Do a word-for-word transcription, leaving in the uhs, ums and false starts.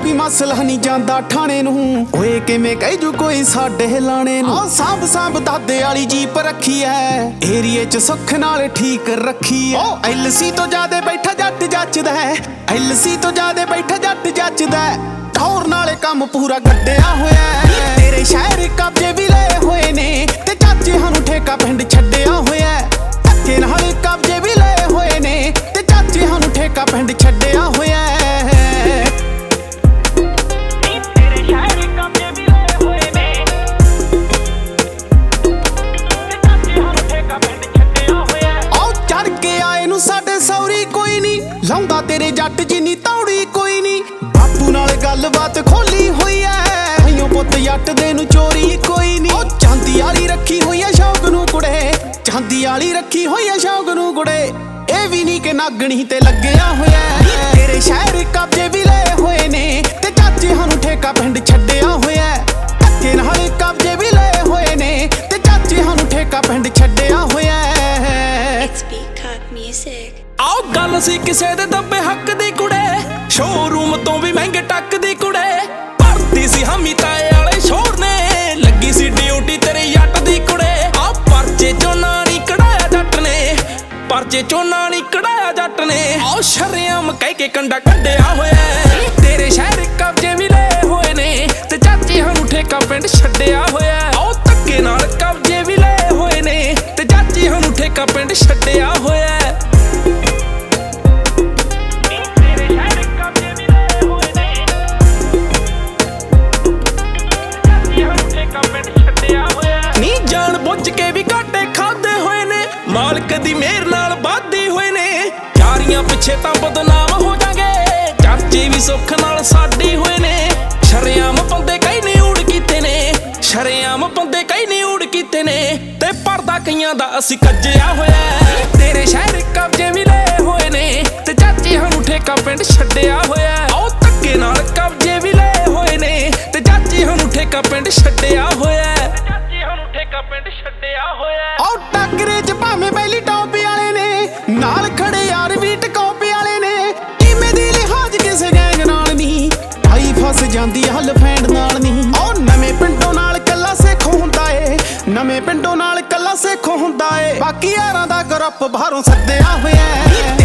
कोई मसला नहीं जांदा ठाणे नूं ओए किवें कह जू कोई साडे लाणे नूं सांभ सांभ दादे वाली जीप रखी है एरिए च सुख नाल ठीक रखी है एलसी तो ज्यादा बैठा जट जचदा है एलसी तो ज्यादा बैठा जट जचदा है ठौर नाले काम पूरा गड्डिया होया तेरे शहर कब्जे भी ले होए ने ते चाचे हानू ठेका पिंड छड्डिया होया धक्के नाल कब्जे भी ले होए ने ते चाचे हानू ठेका पिंड छड्डिया होया लाउंदा तेरे जट जिन्नी तौड़ी कोई नहीं बापू नाल गलबात खोली हुई है भाइयों पुत जट दे नूं चोरी कोई नहीं ओ चांदी वाली रखी हुई है शौक नूं कुड़े चांदी वाली रखी हुई है शौक नूं कुड़े ए भी नहीं कि नागणी ते लग्गिया होया तेरे शहर कब्जे भी ले होए ने ते चाचे हानू ठेका पिंड छड्डिया होया धक्के नाल कब्जे भी ले होए ने ते चाचे हानू ठेका पिंड छड्डिया होया आओ गल सी किसे दे दबे हक दी कुड़े शोरूम तो भी महंगे टक दी कुड़े भरती सी हमी ताए वाले शोर ने लगी सी ड्यूटी तेरे जट दी कुड़े आ परचे चो ना नी कढ़ाया जट ने परचे चो ना नी कढ़ाया जट ने आओ शरेआम कह के कंडा कड्डिया होया तेरे शहर कब्जे भी ले होए ने ते चाचे हानू ठेका पिंड छड्डिया होया आओ धक्के नाल कब्जे भी ले होए ने ते चाचे हानू ठेका पिंड छड्डिया होया मालक दी मेहर नाल बाधी होए ने यारियां पिछे तां बदनाम हो जांगे चाचे भी सुख नाल साडी होए ने शरेआम बंदे कई ने उड़ कीते ने शरेआम बंदे कई ने उड़ कीते ने ते पर्दा कईयां दा असी कज्जिया होया तेरे शहर कब्जे भी ले होए ने ते चाचे हानू ठेका पिंड छड्डिया होया आओ धक्के नाल कब्जे भी ले होए ने ते चाचे हानू ठेका पिंड छड्डिया होया चाचे हानू ठेका पिंड छड्डिया होया आओ टकरे च भावें पहली टॉप वाले ने नाल खड़े यार भी टकॉप वाले ने इवें दी लिहाज किसे गैंग नाल नहीं आई फस जांदी हल फैंड नाल नहीं आओ नवें पिंडों नाल कल्ला सेखो हुंदा ए नवें पिंडों नाल कल्ला सेखो हुंदा ए बाकी यारां दा ग्रुप बाहरों सद्दिया होया